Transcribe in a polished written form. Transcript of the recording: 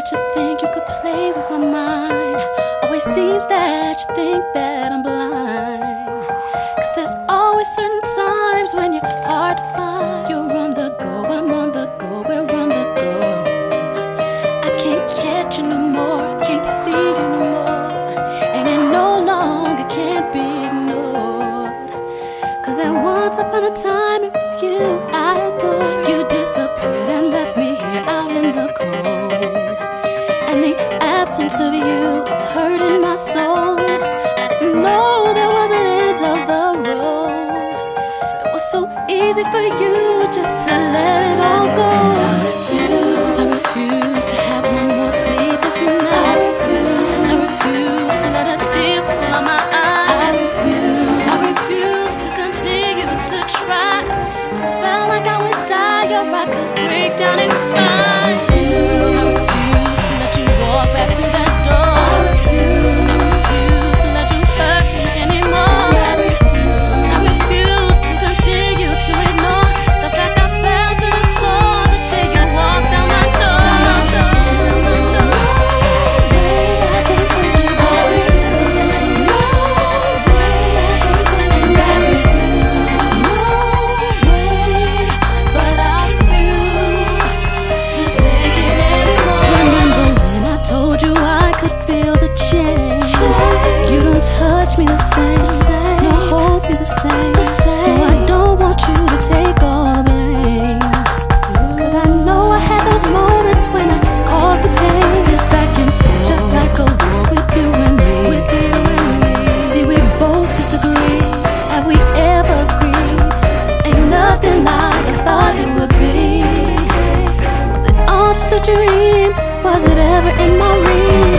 that you think you could play with my mind. Always seems that you think that I'm blind. Cause there's always certain times when you're hard to find. You're on the go, I'm on the go, we're on the go. I can't catch you no more, can't see you no more, and it no longer can't be ignored. Cause at once upon a time it was you I adored. You disappeared and left me here out in the cold, and the absence of you is hurting my soul. I didn't know there was an end of the road. It was so easy for you just to let it all go. I refuse to have one more sleepless night. I refuse to let a tear fall on my eye. I refuse to continue to try. I felt like I would die or I could break down and cry. I refuse to let you walk back through that door. I refuse to let you hurt me anymore. I refuse to continue to ignore the fact I fell to the floor the day you walked down my door. I can't take it back. No way, I can't take it back. No way, but I refuse to take it anymore. Remember when I told you I could feel the change? You don't touch me the same, no hold me the same. No, I don't want you to take all the blame, cause I know I had those moments when I caused the pain. This back and forth, just like a war with you and me. See, we both disagree. Have we ever agreed? This ain't nothing like I thought it would be. Was it all just a dream? Was it ever in my reach?